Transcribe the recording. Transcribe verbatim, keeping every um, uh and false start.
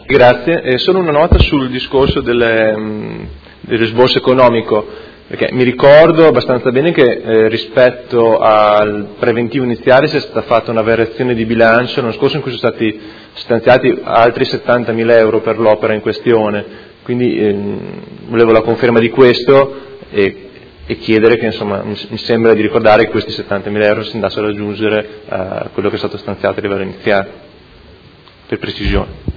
Grazie, eh, solo una nota sul discorso delle, mh, dell'esborso economico, perché mi ricordo abbastanza bene che eh, rispetto al preventivo iniziale sia stata fatta una variazione di bilancio l'anno scorso in cui sono stati stanziati altri settantamila euro per l'opera in questione, quindi ehm, volevo la conferma di questo e, e chiedere che insomma mi, mi sembra di ricordare che questi settantamila euro si andassero ad aggiungere a quello che è stato stanziato a livello iniziale, per precisione.